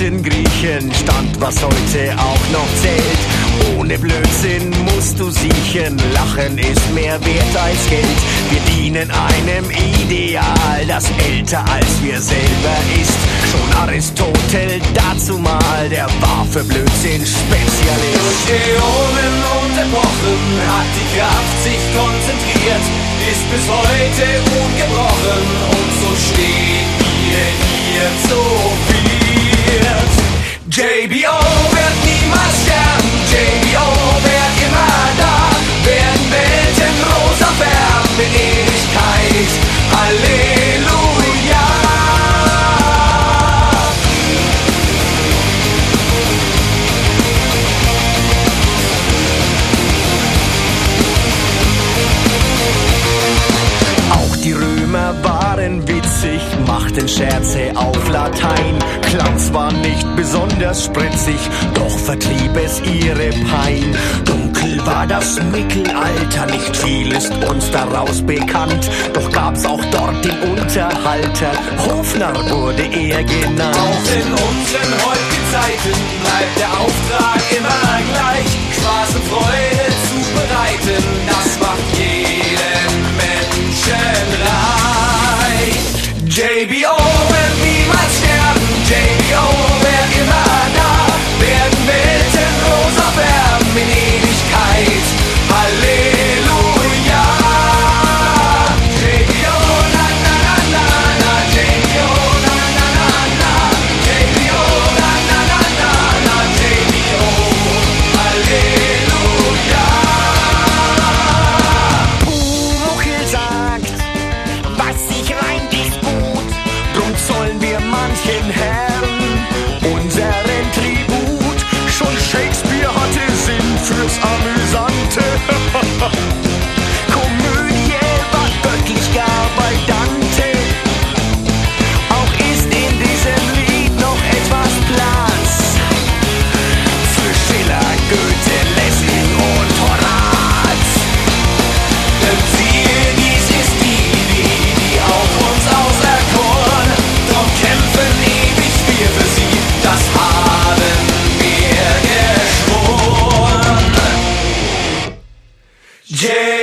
alten Griechen stand, was heute auch noch zählt. Ohne Blödsinn musst du siechen, Lachen ist mehr wert als Geld. Wir dienen einem Ideal, das älter als wir selber ist. Schon Aristotel dazu mal, der war für Blödsinn Spezialist. Durch Äonen unterbrochen hat die Kraft sich konzentriert, ist bis heute ungebrochen und so stehen wir hier zu viert. JBO wird niemals sterben, JBO wird immer da, werden Welten rosa färben in Ewigkeit. Halleluja! Auch die Römer waren witzig, machten Scherze auf Latein. Klang zwar nicht besonders spritzig, doch vertrieb es ihre Pein. Dunkel war das Mittelalter, nicht viel ist uns daraus bekannt. Doch gab's auch dort den Unterhalter, Hofnarr wurde er genannt. Auch in unseren heutigen Zeiten bleibt der Auftrag immer gleich, Spaß und Freude zu bereiten, das macht jeden Menschen reich. JBO wird niemals sterben, JBO wird immer da, werden Welten rosa färben in Ewigkeit. Halleluja! JBO, na na na na na, JBO, na na na na, JBO, na na na na na, JBO, Halleluja! Pumuckl sagt, was sich reimt, ist gut. Drum zollen wir manchen Herren unseren Tribut. Schon Shakespeare hatte Sinn fürs Amüsante. Komödie war göttlich gar bei Dante. Auch ist in diesem Lied noch etwas Platz für Schiller, Goethe, Lessing und Horaz. Denn siehe, dies ist die auf uns auserkoren, drum kämpfen ewig wir für sie, das haben wir geschworen.